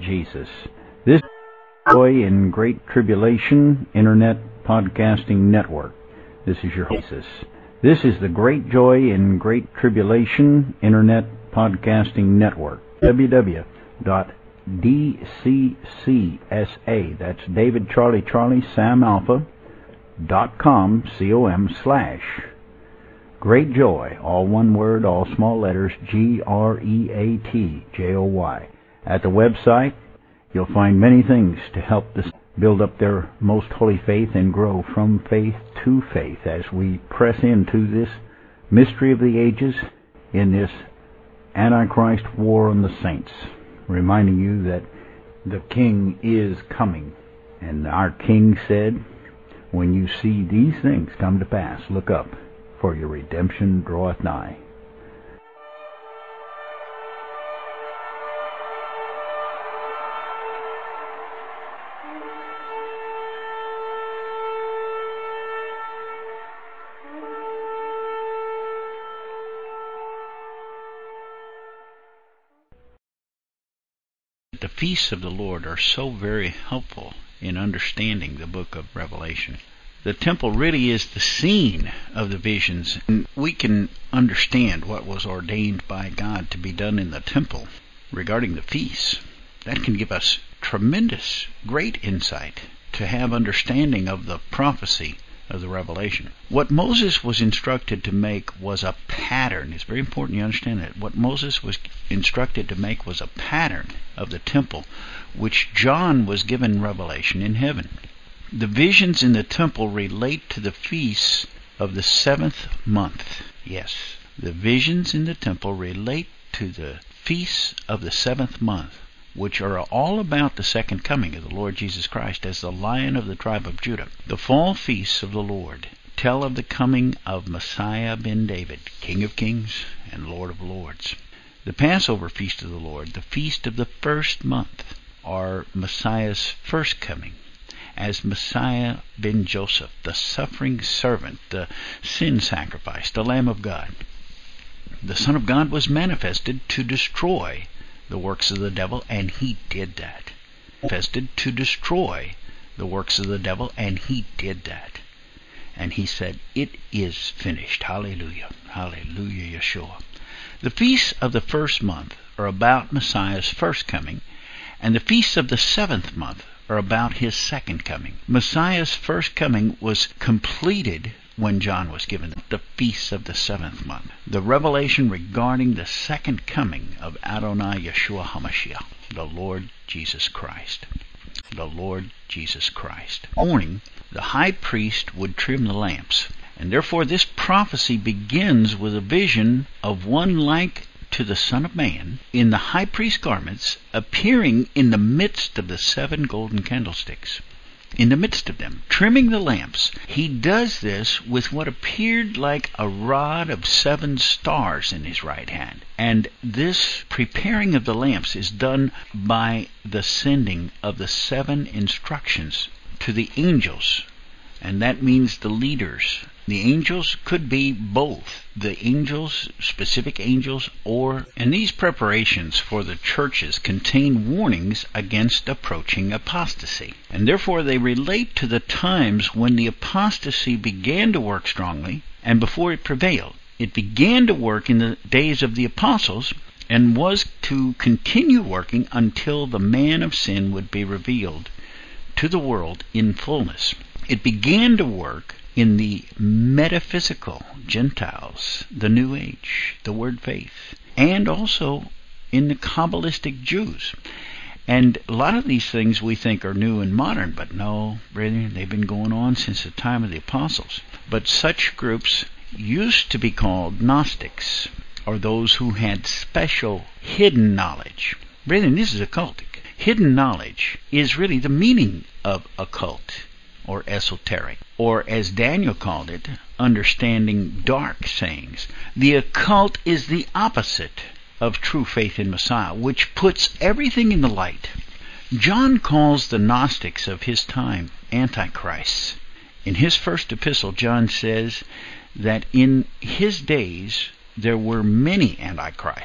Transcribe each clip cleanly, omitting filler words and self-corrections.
Jesus. This is Joy in Great Tribulation Internet Podcasting Network. This is your host. This is the Great Joy in Great Tribulation Internet Podcasting Network. www.dccsa, that's David Charlie Charlie Sam Alpha .com /Great Joy, all one word, all small letters, GREATJOY. At the website, you'll find many things to help us build up their most holy faith and grow from faith to faith as we press into this mystery of the ages in this Antichrist war on the saints, reminding you that the King is coming. And our King said, when you see these things come to pass, look up, for your redemption draweth nigh. The feasts of the Lord are so very helpful in understanding the book of Revelation. The temple really is the scene of the visions, and we can understand what was ordained by God to be done in the temple regarding the feasts. That can give us tremendous, great insight to have understanding of the prophecy of the Revelation. What Moses was instructed to make was a pattern. It's very important you understand that. What Moses was instructed to make was a pattern of the temple, which John was given revelation in heaven. The visions in the temple relate to the feasts of the 7th month. Yes, the visions in the temple relate to the feasts of the 7th month, which are all about the second coming of the Lord Jesus Christ as the Lion of the tribe of Judah. The fall feasts of the Lord tell of the coming of Messiah ben David, King of Kings and Lord of Lords. The Passover feast of the Lord, the feast of the first month, are Messiah's first coming as Messiah ben Joseph, the suffering servant, the sin sacrifice, the Lamb of God. The Son of God was manifested to destroy the works of the devil, and he did that. Manifested to destroy the works of the devil, and he did that. And he said, it is finished. Hallelujah. Hallelujah, Yeshua. The feasts of the first month are about Messiah's first coming, and the feasts of the 7th month are about his second coming. Messiah's first coming was completed when John was given the feasts of the 7th month. The revelation regarding the second coming of Adonai Yeshua HaMashiach, the Lord Jesus Christ. The Lord Jesus Christ. Morning, the high priest would trim the lamps, and therefore this prophecy begins with a vision of one like to the Son of Man in the high priest garments, appearing in the midst of the 7 golden candlesticks. In the midst of them, trimming the lamps. He does this with what appeared like a rod of 7 stars in his right hand. And this preparing of the lamps is done by the sending of the 7 instructions to the angels. And that means the leaders. The angels could be both the angels, specific angels, and these preparations for the churches contain warnings against approaching apostasy. And therefore they relate to the times when the apostasy began to work strongly and before it prevailed. It began to work in the days of the apostles and was to continue working until the man of sin would be revealed to the world in fullness. It began to work in the metaphysical Gentiles, the New Age, the Word Faith, and also in the Kabbalistic Jews. And a lot of these things we think are new and modern, but no, brethren, they've been going on since the time of the apostles. But such groups used to be called Gnostics, or those who had special hidden knowledge. Brethren, this is occultic. Hidden knowledge is really the meaning of occult, or esoteric, or as Daniel called it, understanding dark sayings. The occult is the opposite of true faith in Messiah, which puts everything in the light. John calls the Gnostics of his time antichrists. In his first epistle, John says that in his days there were many antichrists.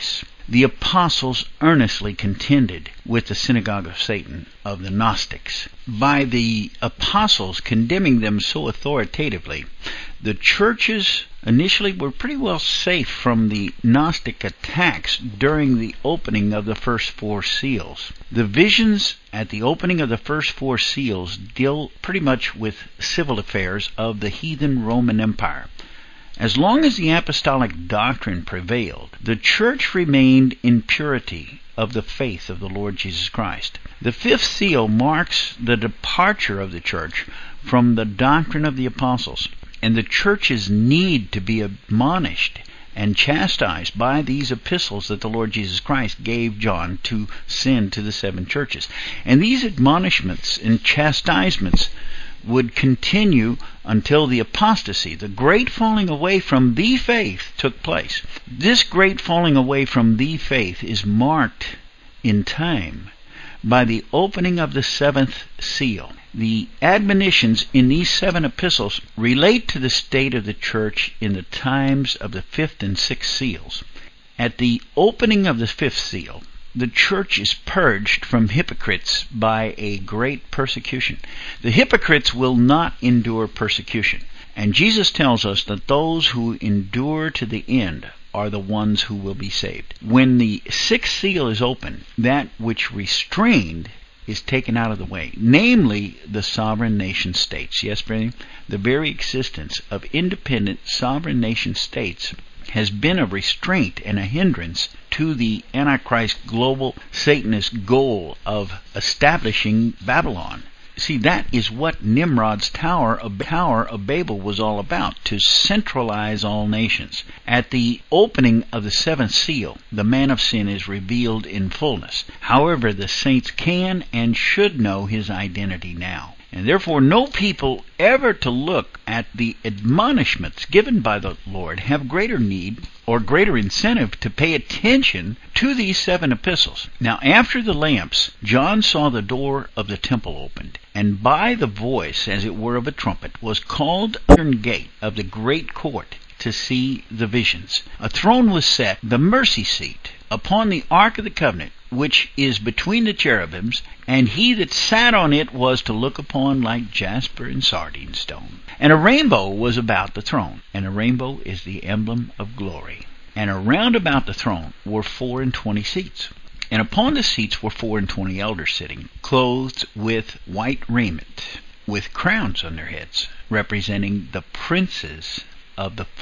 the apostles earnestly contended with the synagogue of Satan, of the Gnostics. By the apostles condemning them so authoritatively, the churches initially were pretty well safe from the Gnostic attacks during the opening of the first 4 seals. The visions at the opening of the first 4 seals deal pretty much with civil affairs of the heathen Roman Empire. As long as the apostolic doctrine prevailed, the church remained in purity of the faith of the Lord Jesus Christ. The 5th seal marks the departure of the church from the doctrine of the apostles, and the churches need to be admonished and chastised by these epistles that the Lord Jesus Christ gave John to send to the 7 churches. And these admonishments and chastisements would continue until the apostasy, the great falling away from the faith, took place. This great falling away from the faith is marked in time by the opening of the 7th seal. The admonitions in these 7 epistles relate to the state of the church in the times of the 5th and 6th seals. At the opening of the 5th seal, the church is purged from hypocrites by a great persecution. The hypocrites will not endure persecution, and Jesus tells us that those who endure to the end are the ones who will be saved. When the 6th seal is opened, that which restrained is taken out of the way, namely the sovereign nation states. Yes, brethren, the very existence of independent sovereign nation states has been a restraint and a hindrance to the Antichrist global Satanist goal of establishing Babylon. See, that is what Nimrod's Tower of Babel was all about, to centralize all nations. At the opening of the 7th seal, the man of sin is revealed in fullness. However, the saints can and should know his identity now. And therefore no people ever to look at the admonishments given by the Lord have greater need or greater incentive to pay attention to these 7 epistles. Now after the lamps, John saw the door of the temple opened, and by the voice, as it were, of a trumpet, was called the iron gate of the great court to see the visions. A throne was set, the mercy seat, upon the ark of the covenant, which is between the cherubims, and he that sat on it was to look upon like jasper and sardine stone. And a rainbow was about the throne, and a rainbow is the emblem of glory. And around about the throne were 24 seats, and upon the seats were 24 elders sitting, clothed with white raiment, with crowns on their heads, representing the princes of the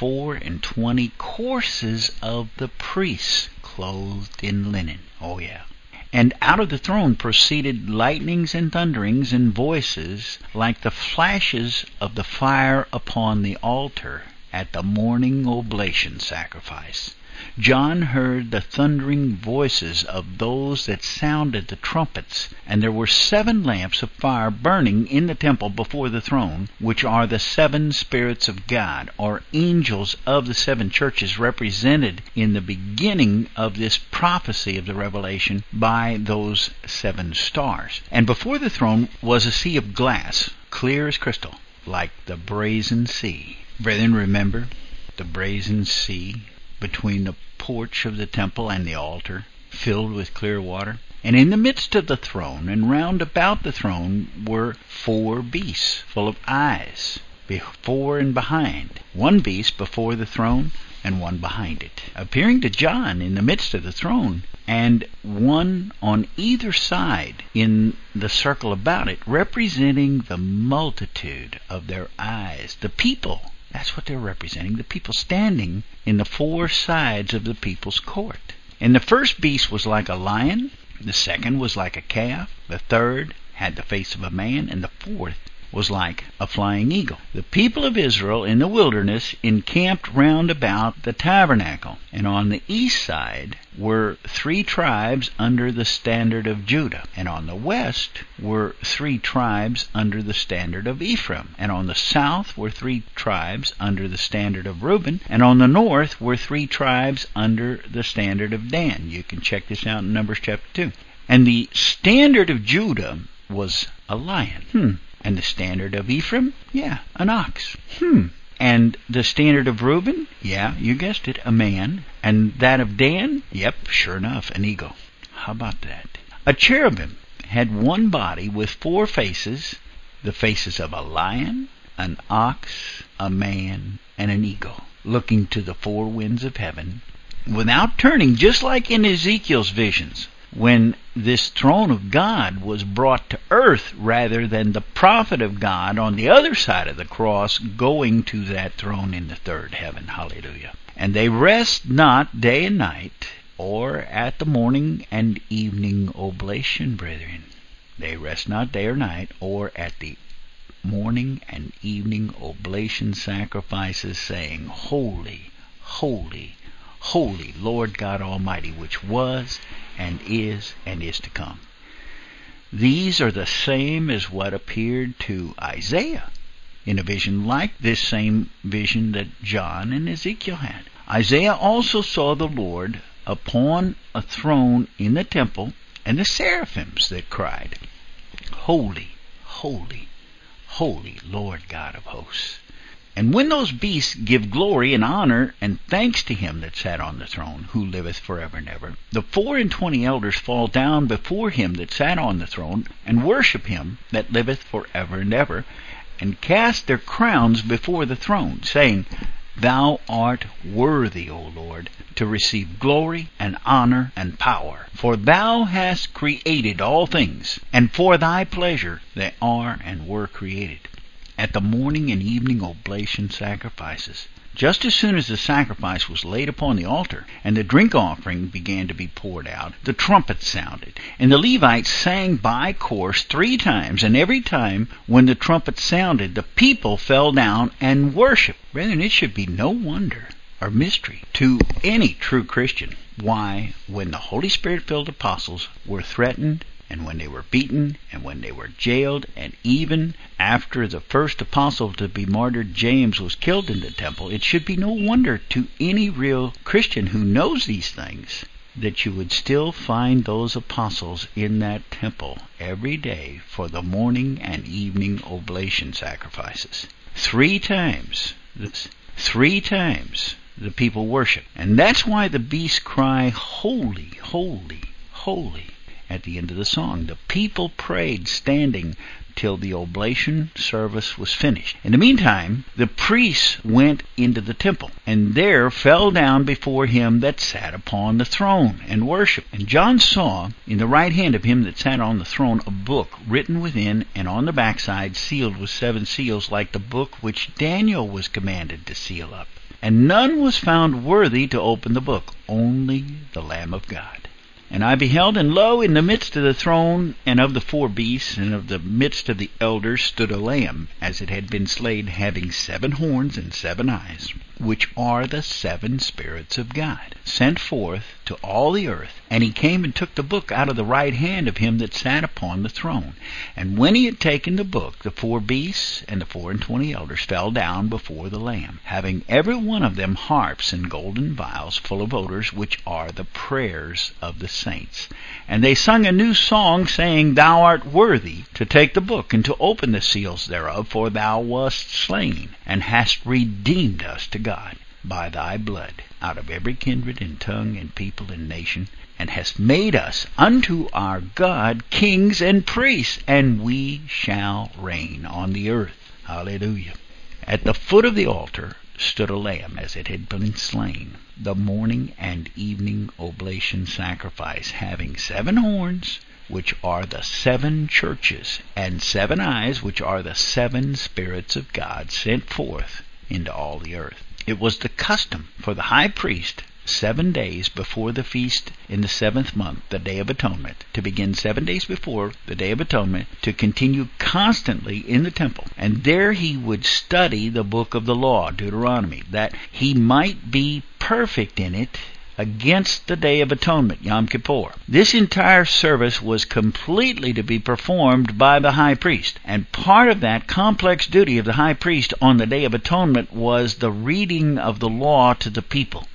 24 courses of the priests, clothed in linen. Oh yeah. And out of the throne proceeded lightnings and thunderings and voices like the flashes of the fire upon the altar at the morning oblation sacrifice. John heard the thundering voices of those that sounded the trumpets, and there were 7 lamps of fire burning in the temple before the throne, which are the 7 spirits of God, or angels of the 7 churches, represented in the beginning of this prophecy of the Revelation by those 7 stars. And before the throne was a sea of glass, clear as crystal, like the brazen sea. Brethren, remember the brazen sea between the porch of the temple and the altar, filled with clear water? And in the midst of the throne and round about the throne were 4 beasts full of eyes, before and behind, 1 beast before the throne and 1 behind it, appearing to John in the midst of the throne, and 1 on either side in the circle about it, representing the multitude of their eyes, the people. That's what they're representing, the people standing in the 4 sides of the people's court. And the first beast was like a lion, the second was like a calf, the third had the face of a man, and the 4th was like a flying eagle. The people of Israel in the wilderness encamped round about the tabernacle, and on the east side were 3 tribes under the standard of Judah, and on the west were 3 tribes under the standard of Ephraim, and on the south were 3 tribes under the standard of Reuben, and on the north were 3 tribes under the standard of Dan. You can check this out in Numbers chapter 2. And the standard of Judah was a lion. And the standard of Ephraim? Yeah, an ox. And the standard of Reuben? Yeah, you guessed it, a man. And that of Dan? Yep, sure enough, an eagle. How about that? A cherubim had one body with 4 faces, the faces of a lion, an ox, a man, and an eagle, looking to the 4 winds of heaven, without turning, just like in Ezekiel's visions, when this throne of God was brought to earth rather than the prophet of God on the other side of the cross going to that throne in the 3rd heaven. Hallelujah. And they rest not day and night, or at the morning and evening oblation, brethren. They rest not day or night, or at the morning and evening oblation sacrifices, saying, Holy, holy, holy Lord God Almighty, which was and is to come. These are the same as what appeared to Isaiah in a vision like this same vision that John and Ezekiel had. Isaiah also saw the Lord upon a throne in the temple, and the seraphims that cried, Holy, holy, holy Lord God of hosts. And when those beasts give glory and honor and thanks to him that sat on the throne, who liveth forever and ever, the 24 elders fall down before him that sat on the throne, and worship him that liveth forever and ever, and cast their crowns before the throne, saying, Thou art worthy, O Lord, to receive glory and honor and power. For thou hast created all things, and for thy pleasure they are and were created. At the morning and evening oblation sacrifices, just as soon as the sacrifice was laid upon the altar, and the drink offering began to be poured out, the trumpet sounded, and the Levites sang by course 3 times, and every time when the trumpet sounded, the people fell down and worshipped. Brethren, it should be no wonder or mystery to any true Christian why, when the Holy Spirit-filled apostles were threatened, and when they were beaten, and when they were jailed, and even after the first apostle to be martyred, James, was killed in the temple, it should be no wonder to any real Christian who knows these things that you would still find those apostles in that temple every day for the morning and evening oblation sacrifices. 3 times the people worship. And that's why the beasts cry, Holy, holy, holy, at the end of the song. The people prayed standing till the oblation service was finished. In the meantime, the priests went into the temple, and there fell down before him that sat upon the throne, and worshipped. And John saw in the right hand of him that sat on the throne a book written within, and on the backside sealed with 7 seals, like the book which Daniel was commanded to seal up. And none was found worthy to open the book, only the Lamb of God. And I beheld, and lo, in the midst of the throne and of the 4 beasts, and of the midst of the elders, stood a lamb, as it had been slain, having 7 horns and 7 eyes, which are the 7 spirits of God, sent forth to all the earth. And he came and took the book out of the right hand of him that sat upon the throne. And when he had taken the book, the 4 beasts and the 24 elders fell down before the Lamb, having every one of them harps and golden vials full of odors, which are the prayers of the saints. And they sung a new song, saying, Thou art worthy to take the book and to open the seals thereof, for thou wast slain, and hast redeemed us to God by thy blood out of every kindred and tongue and people and nation, and hast made us unto our God kings and priests, and we shall reign on the earth. Hallelujah. At the foot of the altar stood a lamb, as it had been slain, the morning and evening oblation sacrifice, having 7 horns, which are the 7 churches, and 7 eyes, which are the 7 spirits of God, sent forth into all the earth. It was the custom for the high priest 7 days before the feast in the 7th month, the Day of Atonement, to begin 7 days before the Day of Atonement, to continue constantly in the temple. And there he would study the book of the law, Deuteronomy, that he might be perfect in it against the Day of Atonement, Yom Kippur. This entire service was completely to be performed by the high priest. And part of that complex duty of the high priest on the Day of Atonement was the reading of the law to the people.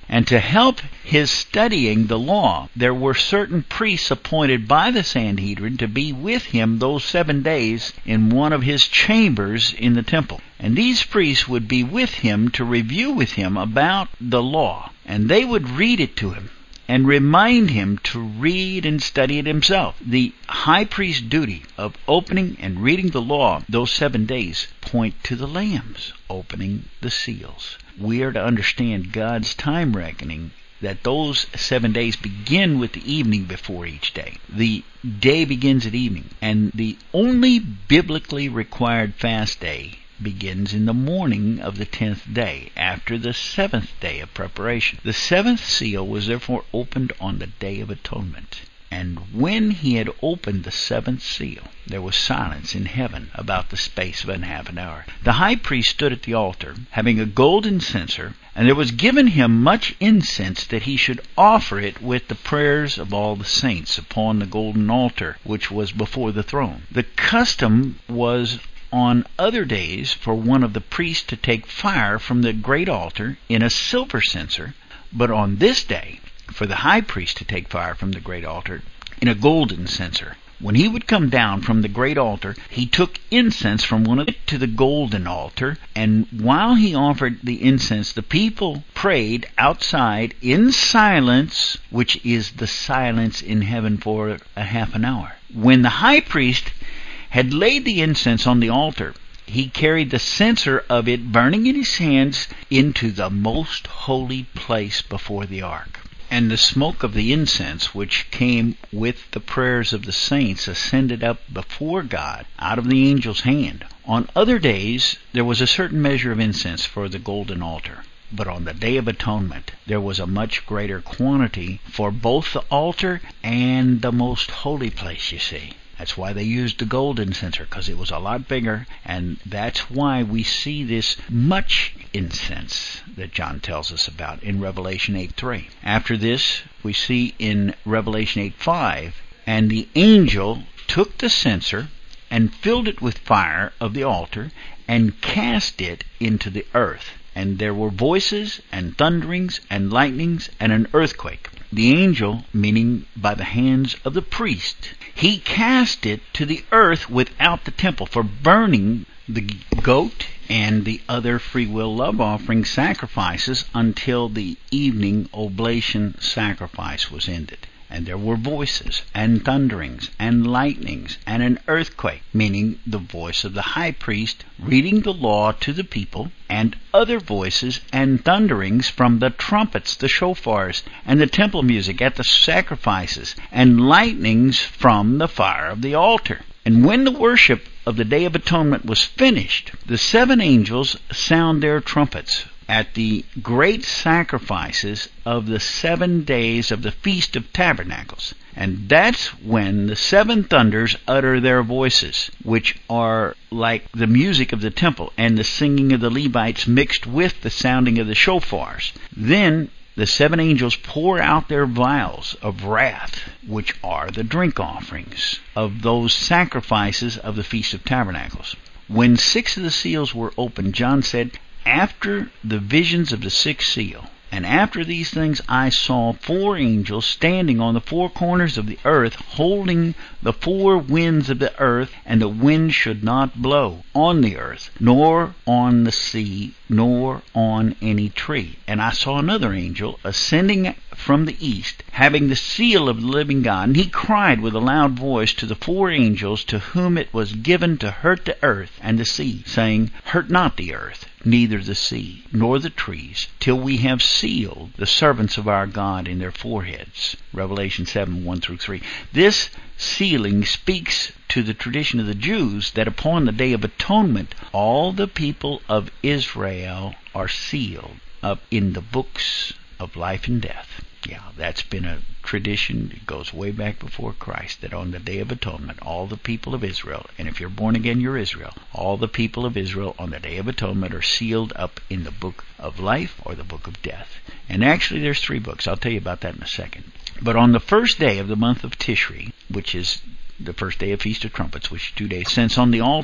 And to help his studying the law, there were certain priests appointed by the Sanhedrin to be with him those 7 days in one of his chambers in the temple. And these priests would be with him to review with him about the law. And they would read it to him and remind him to read and study it himself. The high priest's duty of opening and reading the law those 7 days point to the lambs opening the seals. We are to understand God's time reckoning, that those 7 days begin with the evening before each day. The day begins at evening, and the only biblically required fast day begins in the morning of the 10th day, after the 7th day of preparation. The 7th seal was therefore opened on the Day of Atonement. And when he had opened the 7th seal, there was silence in heaven about the space of half an hour. The high priest stood at the altar, having a golden censer, and there was given him much incense, that he should offer it with the prayers of all the saints upon the golden altar which was before the throne. The custom was on other days for one of the priests to take fire from the great altar in a silver censer, but on this day for the high priest to take fire from the great altar in a golden censer. When he would come down from the great altar, he took incense from one of them to the golden altar, and while he offered the incense, the people prayed outside in silence, which is the silence in heaven, for a half an hour. When the high priest had laid the incense on the altar, he carried the censer of it burning in his hands into the most holy place before the ark. And the smoke of the incense, which came with the prayers of the saints, ascended up before God out of the angel's hand. On other days there was a certain measure of incense for the golden altar, but on the Day of Atonement there was a much greater quantity for both the altar and the most holy place, you see. That's why they used the golden censer, because it was a lot bigger, and that's why we see this much incense that John tells us about in Revelation 8:3. After this, we see in Revelation 8:5, and the angel took the censer and filled it with fire of the altar and cast it into the earth. And there were voices and thunderings and lightnings and an earthquake. The angel, meaning by the hands of the priest, he cast it to the earth without the temple for burning the goat and the other freewill love offering sacrifices until the evening oblation sacrifice was ended. And there were voices and thunderings and lightnings and an earthquake, meaning the voice of the high priest reading the law to the people, and other voices and thunderings from the trumpets, the shofars, and the temple music at the sacrifices, and lightnings from the fire of the altar. And when the worship of the Day of Atonement was finished, the 7 angels sound their trumpets at the great sacrifices of the 7 days of the Feast of Tabernacles. And that's when the 7 thunders utter their voices, which are like the music of the temple and the singing of the Levites mixed with the sounding of the shofars. Then the 7 angels pour out their vials of wrath, which are the drink offerings of those sacrifices of the Feast of Tabernacles. When 6 of the seals were opened, John said, "After the visions of the 6th seal, and after these things I saw 4 angels standing on the 4 corners of the earth, holding the 4 winds of the earth, and the wind should not blow on the earth, nor on the sea, nor on any tree. And I saw another angel ascending from the east, having the seal of the living God, and he cried with a loud voice to the 4 angels to whom it was given to hurt the earth and the sea, saying, Hurt not the earth, neither the sea, nor the trees, till we have sealed the servants of our God in their foreheads." Revelation 7:1-3. This sealing speaks to the tradition of the Jews that upon the Day of Atonement, all the people of Israel are sealed up in the books of life and death. Yeah, that's been a tradition. It goes way back before Christ, that on the Day of Atonement, all the people of Israel, and if you're born again, you're Israel, all the people of Israel on the Day of Atonement are sealed up in the book of life or the book of death. And actually there's 3 books. I'll tell you about that in a second. But on the first day of the month of Tishri, which is the first day of Feast of Trumpets, which is 2 days since on the altar,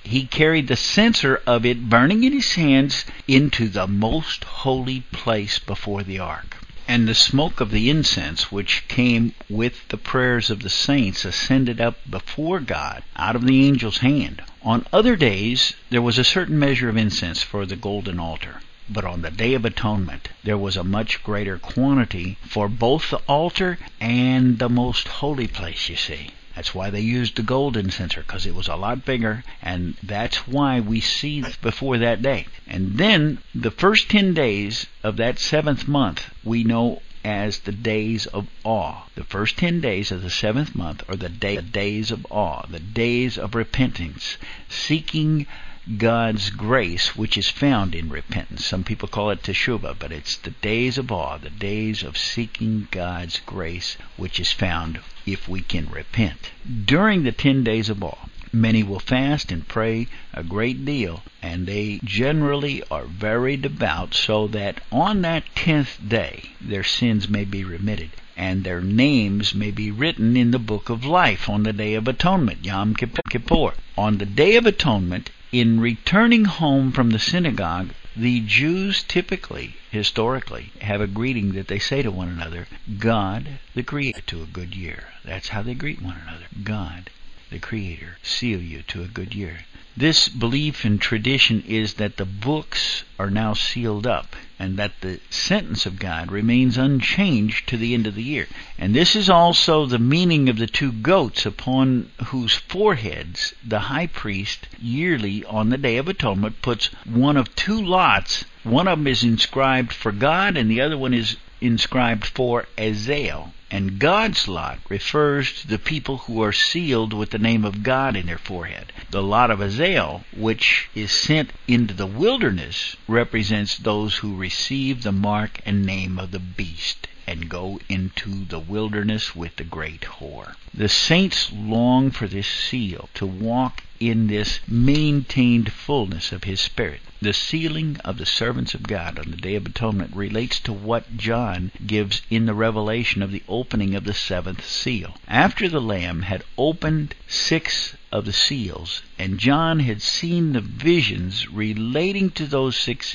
he carried the censer of it burning in his hands into the most holy place before the ark. And the smoke of the incense, which came with the prayers of the saints, ascended up before God out of the angel's hand. On other days there was a certain measure of incense for the golden altar. But on the Day of Atonement there was a much greater quantity for both the altar and the most holy place, you see. That's why they used the golden censer, because it was a lot bigger, and that's why we see before that day. And then the first 10 days of that 7th month we know as the days of awe. The first 10 days of the 7th month are the days of awe, the days of repentance, seeking God's grace, which is found in repentance. Some people call it teshuvah, but it's the days of awe, the days of seeking God's grace, which is found if we can repent. During the 10 days of awe, many will fast and pray a great deal, and they generally are very devout, so that on that 10th day their sins may be remitted, and their names may be written in the book of life on the Day of Atonement, Yom Kippur. On the Day of Atonement, in returning home from the synagogue, the Jews typically, historically, have a greeting that they say to one another, God, the Creator, to a good year. That's how they greet one another. God, the Creator, seal you to a good year. This belief and tradition is that the books are now sealed up, and that the sentence of God remains unchanged to the end of the year. And this is also the meaning of the 2 goats upon whose foreheads the high priest yearly on the Day of Atonement puts one of 2 lots. One of them is inscribed for God, and the other one is inscribed for Azazel. And God's lot refers to the people who are sealed with the name of God in their forehead. The lot of Azazel, which is sent into the wilderness, represents those who receive the mark and name of the beast and go into the wilderness with the great whore. The saints long for this seal, to walk in this maintained fullness of His Spirit. The sealing of the servants of God on the Day of Atonement relates to what John gives in the revelation of the opening of the 7th seal. After the Lamb had opened 6 of the seals, and John had seen the visions relating to those six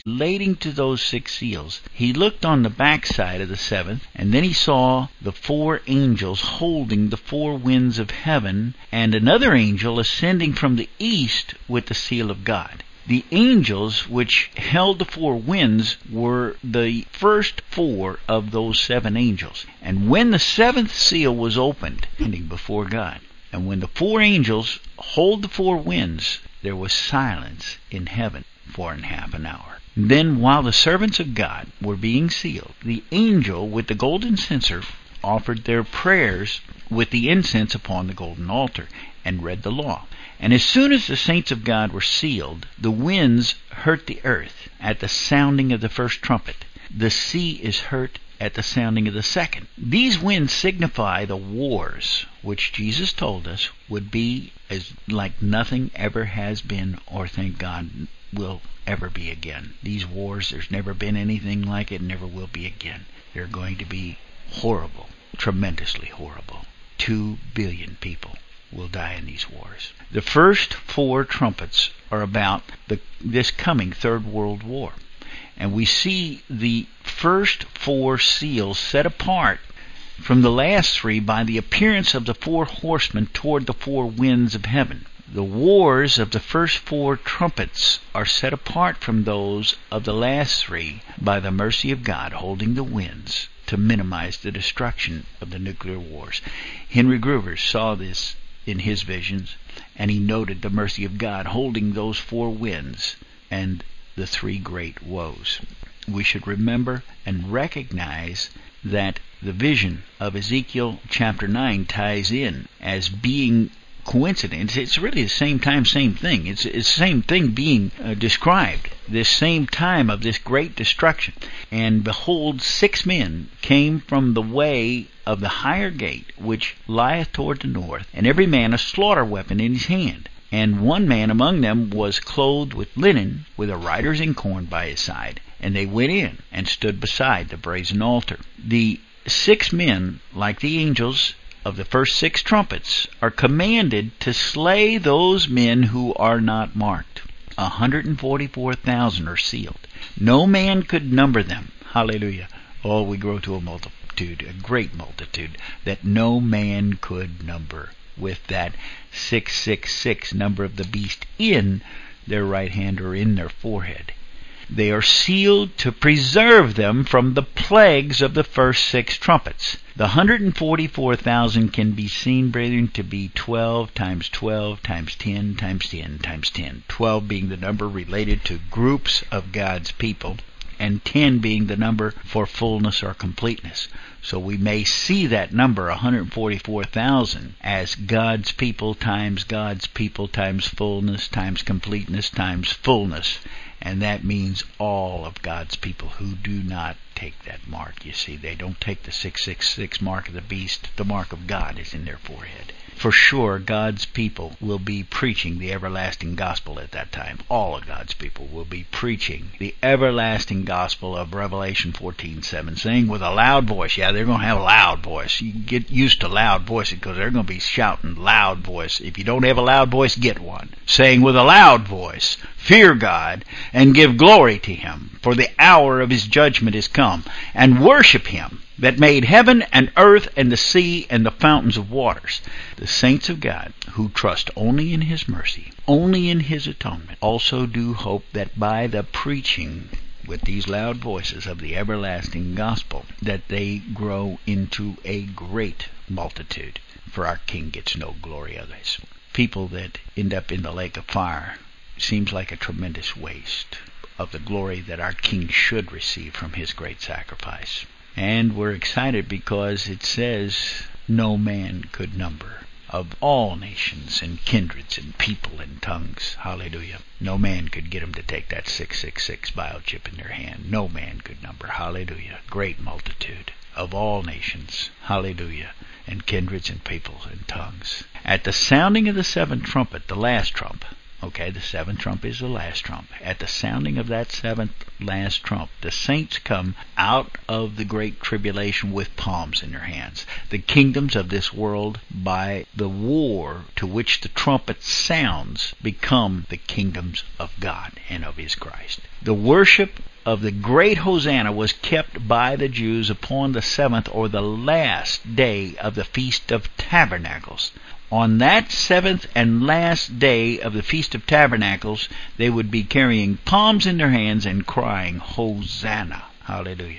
seals, he looked on the backside of the 7th, and then he saw the 4 angels holding the 4 winds of heaven, and another angel ascending from the east with the seal of God. The angels which held the 4 winds were the first 4 of those 7 angels. And when the 7th seal was opened, standing before God, and when the 4 angels hold the 4 winds, there was silence in heaven for half an hour. Then, while the servants of God were being sealed, the angel with the golden censer offered their prayers with the incense upon the golden altar, and read the law. And as soon as the saints of God were sealed, the winds hurt the earth at the sounding of the first trumpet. The sea is hurt at the sounding of the second. These winds signify the wars which Jesus told us would be as like nothing ever has been, or thank God will ever be again. These wars, there's never been anything like it, never will be again. They're going to be horrible, tremendously horrible. 2 billion people will die in these wars. The first 4 trumpets are about this coming 3rd World War. And we see the first 4 seals set apart from the last 3 by the appearance of the 4 horsemen toward the 4 winds of heaven. The wars of the first 4 trumpets are set apart from those of the last 3 by the mercy of God holding the winds to minimize the destruction of the nuclear wars. Henry Gruver saw this in his visions, and he noted the mercy of God holding those 4 winds and the 3 great woes. We should remember and recognize that the vision of Ezekiel chapter 9 ties in as being coincidence. It's really the same time, same thing. It's the same thing being described, this same time of this great destruction. And behold, 6 men came from the way of the higher gate, which lieth toward the north, and every man a slaughter weapon in his hand. And one man among them was clothed with linen, with a writer's inkhorn by his side. And they went in and stood beside the brazen altar. The 6 men, like the angels of the first 6 trumpets are commanded to slay those men who are not marked. 144,000 are sealed. No man could number them. Hallelujah. Oh, we grow to a multitude, a great multitude, that no man could number, with that 666 number of the beast in their right hand or in their forehead. They are sealed to preserve them from the plagues of the first 6 trumpets. The 144,000 can be seen, brethren, to be 12 times 12 times 10 times 10 times 10. 12 being the number related to groups of God's people, and 10 being the number for fullness or completeness. So we may see that number, 144,000, as God's people times fullness times completeness times fullness. And that means all of God's people who do not take that mark. You see, they don't take the 666 mark of the beast. The mark of God is in their forehead. For sure, God's people will be preaching the everlasting gospel at that time. All of God's people will be preaching the everlasting gospel of Revelation 14:7, saying with a loud voice. Yeah, they're going to have a loud voice. You get used to loud voices because they're going to be shouting loud voice. If you don't have a loud voice, get one. Saying with a loud voice, fear God and give glory to Him, for the hour of His judgment is come, and worship Him that made heaven and earth and the sea and the fountains of waters. The saints of God, who trust only in His mercy, only in His atonement, also do hope that by the preaching with these loud voices of the everlasting gospel, that they grow into a great multitude. For our King gets no glory of this. People that end up in the lake of fire seems like a tremendous waste of the glory that our King should receive from His great sacrifice. And we're excited because it says no man could number, of all nations and kindreds and people and tongues. Hallelujah. No man could get them to take that 666 biochip in their hand. No man could number. Hallelujah. Great multitude of all nations. Hallelujah. And kindreds and peoples and tongues. At the sounding of the 7th trumpet, the last trump. Okay, the 7th trump is the last trump. At the sounding of that 7th last trump, the saints come out of the great tribulation with palms in their hands. The kingdoms of this world, by the war to which the trumpet sounds, become the kingdoms of God and of His Christ. The worship of the great Hosanna was kept by the Jews upon the 7th or the last day of the Feast of Tabernacles. On that 7th and last day of the Feast of Tabernacles, they would be carrying palms in their hands and crying, Hosanna. Hallelujah.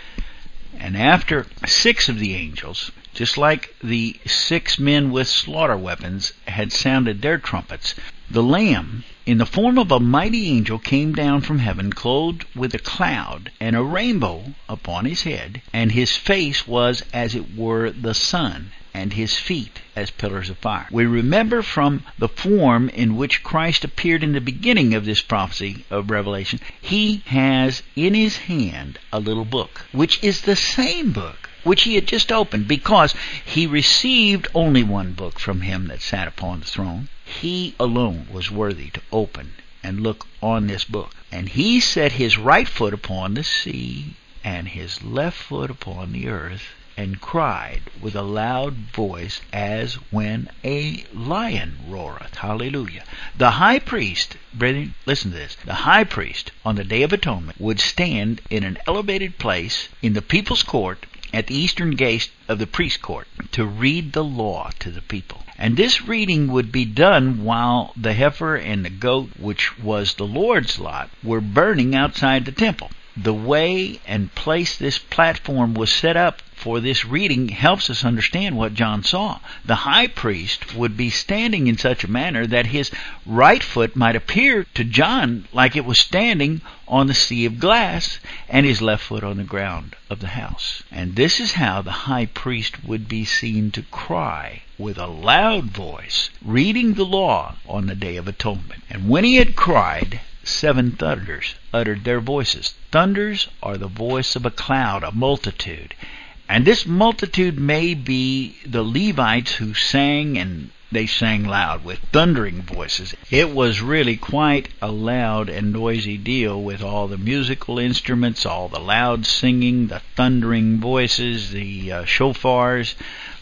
And after 6 of the angels, just like the 6 men with slaughter weapons had sounded their trumpets, the Lamb, in the form of a mighty angel, came down from heaven, clothed with a cloud and a rainbow upon his head, and his face was as it were the sun, and his feet as pillars of fire. We remember from the form in which Christ appeared in the beginning of this prophecy of Revelation, He has in His hand a little book, which is the same book which He had just opened, because He received only one book from Him that sat upon the throne. He alone was worthy to open and look on this book. And He set His right foot upon the sea and His left foot upon the earth, and cried with a loud voice as when a lion roareth. Hallelujah. The high priest, brethren, listen to this. The high priest on the Day of Atonement would stand in an elevated place in the people's court at the eastern gate of the priest court to read the law to the people. And this reading would be done while the heifer and the goat, which was the Lord's lot, were burning outside the temple. The way and place this platform was set up for this reading helps us understand what John saw. The high priest would be standing in such a manner that his right foot might appear to John like it was standing on the sea of glass, and his left foot on the ground of the house. And this is how the high priest would be seen to cry with a loud voice, reading the law on the Day of Atonement. And when he had cried, 7 thunders uttered their voices. Thunders are the voice of a cloud, a multitude. And this multitude may be the Levites who sang, and they sang loud with thundering voices. It was really quite a loud and noisy deal with all the musical instruments, all the loud singing, the thundering voices, the shofars,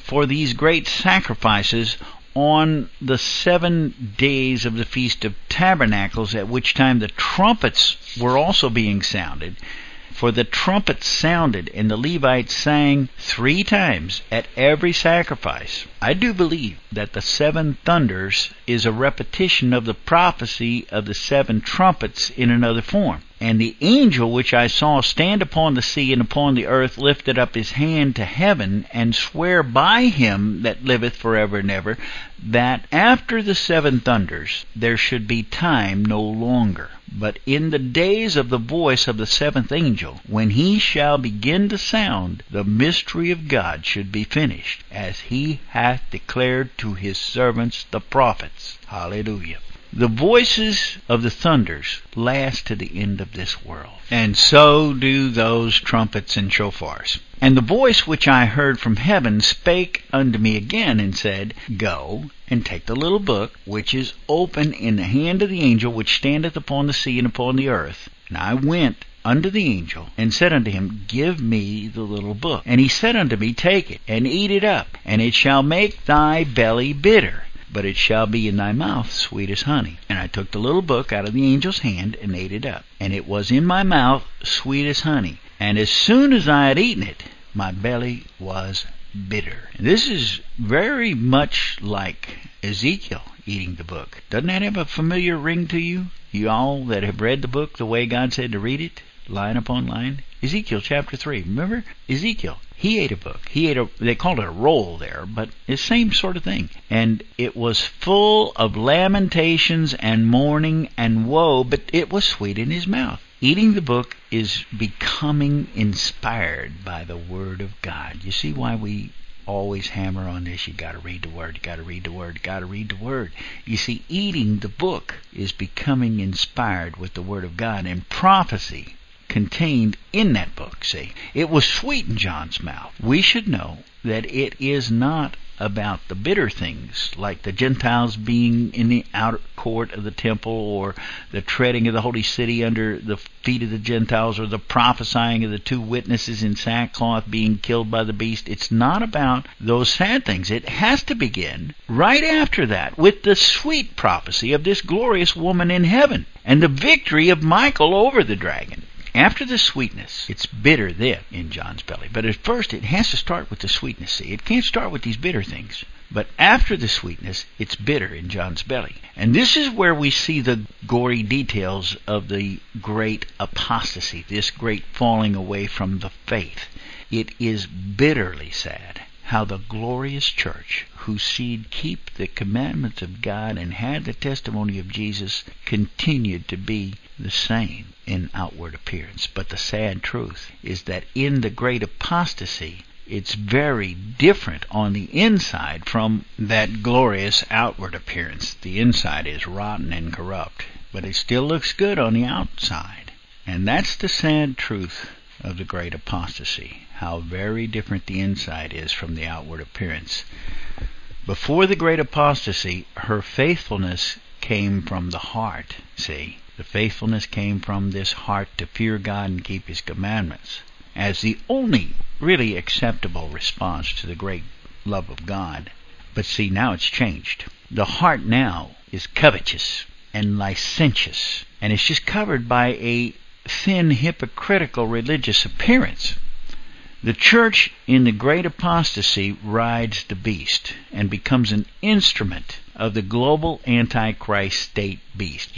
for these great sacrifices on the 7 days of the Feast of Tabernacles, at which time the trumpets were also being sounded. For the trumpets sounded, and the Levites sang 3 times at every sacrifice. I do believe that the 7 thunders is a repetition of the prophecy of the 7 trumpets in another form. And the angel which I saw stand upon the sea and upon the earth lifted up his hand to heaven, and sware by him that liveth forever and ever, that after the 7 thunders there should be time no longer. But in the days of the voice of the 7th angel, when he shall begin to sound, the mystery of God should be finished, as he hath declared to his servants the prophets. Hallelujah. The voices of the thunders last to the end of this world, and so do those trumpets and shofars. And the voice which I heard from heaven spake unto me again, and said, Go, and take the little book, which is open in the hand of the angel which standeth upon the sea and upon the earth. And I went unto the angel, and said unto him, Give me the little book. And he said unto me, Take it, and eat it up, and it shall make thy belly bitter, but it shall be in thy mouth sweet as honey. And I took the little book out of the angel's hand, and ate it up. And it was in my mouth sweet as honey. And as soon as I had eaten it, my belly was bitter. And this is very much like Ezekiel eating the book. Doesn't that have a familiar ring to you? You all that have read the book the way God said to read it, line upon line? Ezekiel chapter 3. Remember? Ezekiel. He ate a book. They called it a roll there, but it's the same sort of thing. And it was full of lamentations and mourning and woe, but it was sweet in his mouth. Eating the book is becoming inspired by the Word of God. You see why we always hammer on this? You got to read the Word, you got to read the Word, you got to read the Word. You see, eating the book is becoming inspired with the Word of God, and prophecy contained in that book. See, it was sweet in John's mouth. We should know that it is not about the bitter things, like the Gentiles being in the outer court of the temple, or the treading of the holy city under the feet of the Gentiles, or the prophesying of the 2 witnesses in sackcloth being killed by the beast. It's not about those sad things. It has to begin right after that with the sweet prophecy of this glorious woman in heaven and the victory of Michael over the dragon. After the sweetness, it's bitter then in John's belly. But at first it has to start with the sweetness. See, it can't start with these bitter things. But after the sweetness, it's bitter in John's belly. And this is where we see the gory details of the great apostasy, this great falling away from the faith. It is bitterly sad how the glorious church, whose seed keep the commandments of God and had the testimony of Jesus, continued to be the same in outward appearance. But the sad truth is that in the great apostasy, it's very different on the inside from that glorious outward appearance. The inside is rotten and corrupt, but it still looks good on the outside. And that's the sad truth of the great apostasy, how very different the inside is from the outward appearance. Before the great apostasy, her faithfulness came from the heart. See, the faithfulness came from this heart to fear God and keep His commandments as the only really acceptable response to the great love of God. But see, now it's changed. The heart now is covetous and licentious, and it's just covered by a thin, hypocritical religious appearance. The church in the great apostasy rides the beast and becomes an instrument of the global Antichrist state beast.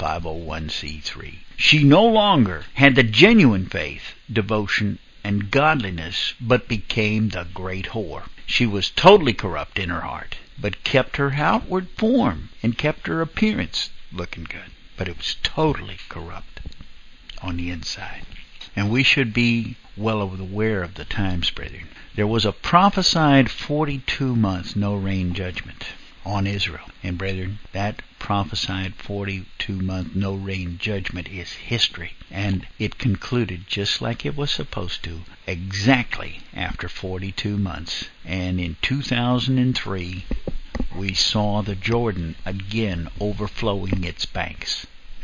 501c3. She no longer had the genuine faith, devotion, and godliness, but became the great whore. She was totally corrupt in her heart, but kept her outward form and kept her appearance looking good. But it was totally corrupt on the inside. And we should be well aware of the times, brethren. There was a prophesied 42 months no rain judgment on Israel. And brethren, that prophesied 42-month no rain judgment is history. And it concluded just like it was supposed to, exactly after 42 months. And in 2003, we saw the Jordan again overflowing its banks.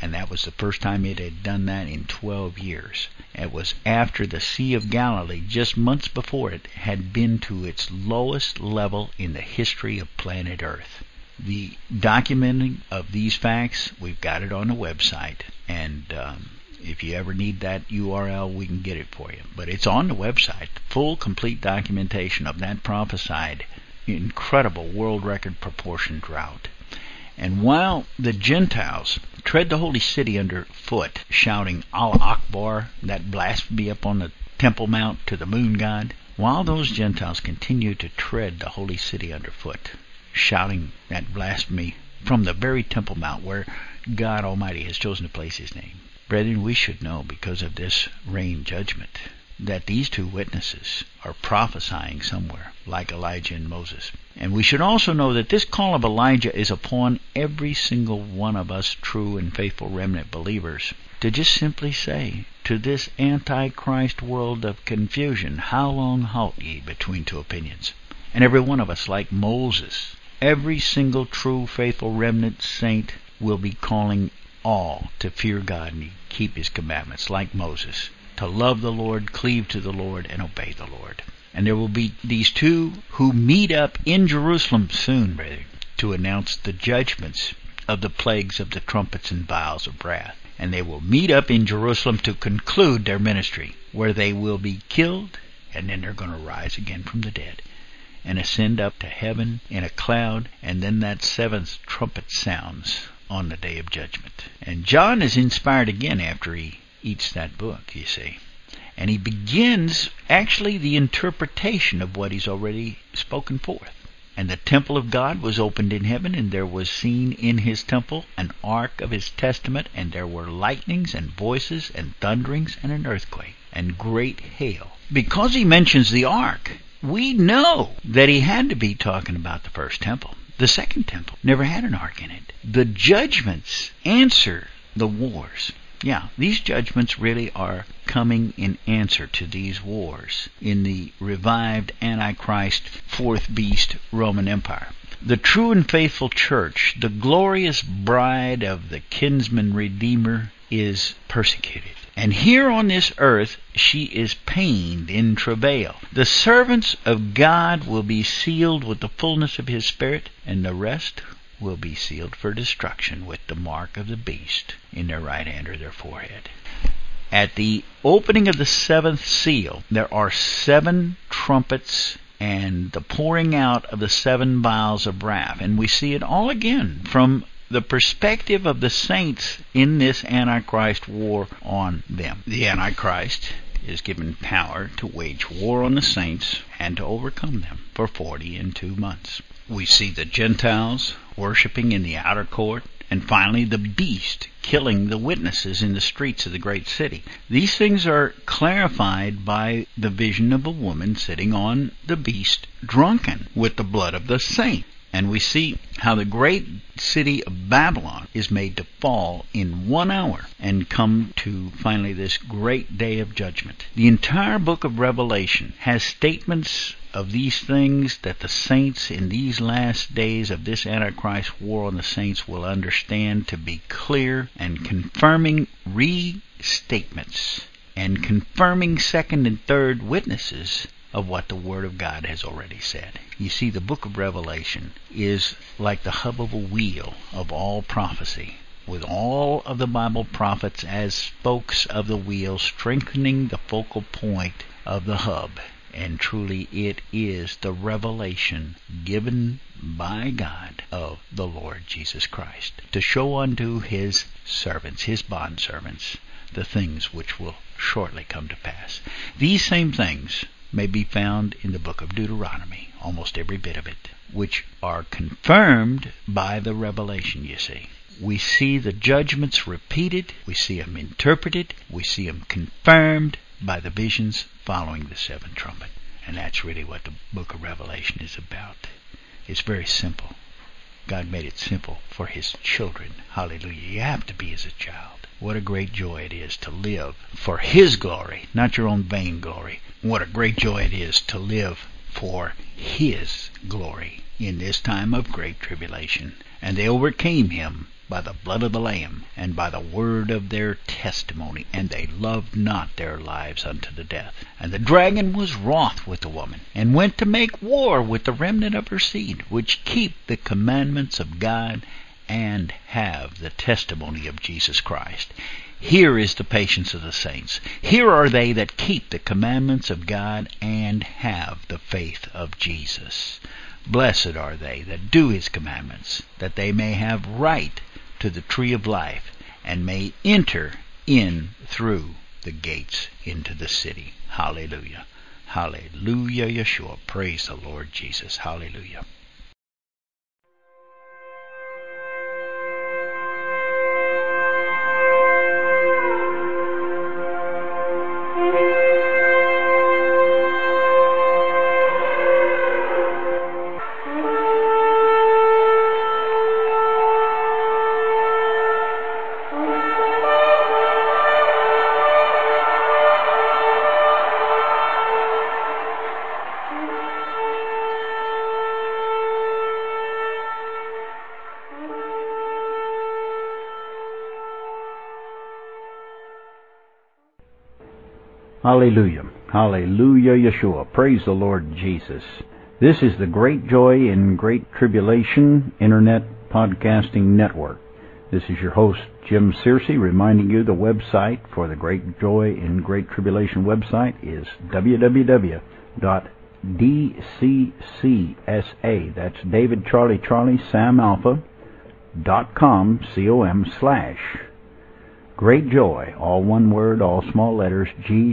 And that was the first time it had done that in 12 years. It was after the Sea of Galilee, just months before it, had been to its lowest level in the history of planet Earth. The documenting of these facts, we've got it on the website. And if you ever need that URL, we can get it for you. But it's on the website. Full, complete documentation of that prophesied incredible world record proportion drought. And while the Gentiles tread the holy city underfoot, shouting Allah Akbar, that blasphemy up on the Temple Mount to the moon god, while those Gentiles continue to tread the holy city underfoot, shouting that blasphemy from the very Temple Mount where God Almighty has chosen to place His name. Brethren, we should know, because of this rain judgment, that these two witnesses are prophesying somewhere, like Elijah and Moses. And we should also know that this call of Elijah is upon every single one of us true and faithful remnant believers, to just simply say to this Antichrist world of confusion, how long halt ye between two opinions? And every one of us, like Moses, every single true faithful remnant saint will be calling all to fear God and keep His commandments, like Moses, to love the Lord, cleave to the Lord, and obey the Lord. And there will be these two who meet up in Jerusalem soon, brother, to announce the judgments of the plagues of the trumpets and vials of wrath. And they will meet up in Jerusalem to conclude their ministry, where they will be killed, and then they're going to rise again from the dead and ascend up to heaven in a cloud, and then that seventh trumpet sounds on the day of judgment. And John is inspired again after he eats that book, you see. And he begins actually the interpretation of what he's already spoken forth. And the temple of God was opened in heaven, and there was seen in His temple an ark of His testament, and there were lightnings and voices and thunderings and an earthquake and great hail. Because he mentions the ark, we know that he had to be talking about the first temple. The second temple never had an ark in it. The judgments answer the wars. Yeah, these judgments really are coming in answer to these wars in the revived Antichrist fourth beast Roman Empire. The true and faithful church, the glorious bride of the kinsman Redeemer, is persecuted. And here on this earth she is pained in travail. The servants of God will be sealed with the fullness of His Spirit, and the rest will be sealed for destruction with the mark of the beast in their right hand or their forehead. At the opening of the seventh seal, there are 7 trumpets and the pouring out of the 7 vials of wrath. And we see it all again from the perspective of the saints in this Antichrist war on them. The Antichrist is given power to wage war on the saints and to overcome them for 42 months. We see the Gentiles worshiping in the outer court, and finally the beast killing the witnesses in the streets of the great city. These things are clarified by the vision of a woman sitting on the beast, drunken with the blood of the saints. And we see how the great city of Babylon is made to fall in 1 hour and come to finally this great day of judgment. The entire book of Revelation has statements of these things that the saints in these last days of this Antichrist war on the saints will understand to be clear, and confirming restatements and confirming second and third witnesses of what the Word of God has already said. You see, the book of Revelation is like the hub of a wheel of all prophecy, with all of the Bible prophets as spokes of the wheel, strengthening the focal point of the hub. And truly it is the revelation given by God of the Lord Jesus Christ, to show unto His servants, His bondservants, the things which will shortly come to pass. These same things may be found in the book of Deuteronomy, almost every bit of it, which are confirmed by the revelation, you see. We see the judgments repeated, we see them interpreted, we see them confirmed by the visions following the 7th trumpet. And that's really what the book of Revelation is about. It's very simple. God made it simple for His children. Hallelujah. You have to be as a child. What a great joy it is to live for His glory, not your own vain glory. What a great joy it is to live for His glory in this time of great tribulation. And they overcame Him by the blood of the Lamb, and by the word of their testimony, and they loved not their lives unto the death. And the dragon was wroth with the woman, and went to make war with the remnant of her seed, which keep the commandments of God, and have the testimony of Jesus Christ. Here is the patience of the saints. Here are they that keep the commandments of God, and have the faith of Jesus. Blessed are they that do his commandments, that they may have right to the tree of life, and may enter in through the gates into the city. Hallelujah. Hallelujah, Yeshua. Praise the Lord Jesus. Hallelujah. Hallelujah. Hallelujah, Yeshua. Praise the Lord Jesus. This is the Great Joy in Great Tribulation Internet Podcasting Network. This is your host, Jim Searcy, reminding you the website for the Great Joy in Great Tribulation website is www.dccsa, that's David Charlie Charlie Sam Alpha, .com, .com/. Great Joy, all one word, all small letters,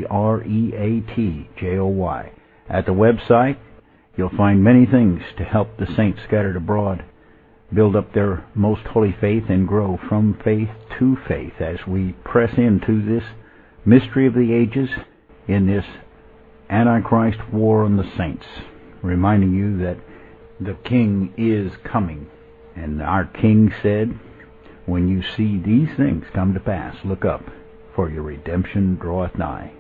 GREATJOY. At the website, you'll find many things to help the saints scattered abroad build up their most holy faith and grow from faith to faith as we press into this mystery of the ages in this Antichrist war on the saints, reminding you that the King is coming. And our King said, when you see these things come to pass, look up, for your redemption draweth nigh.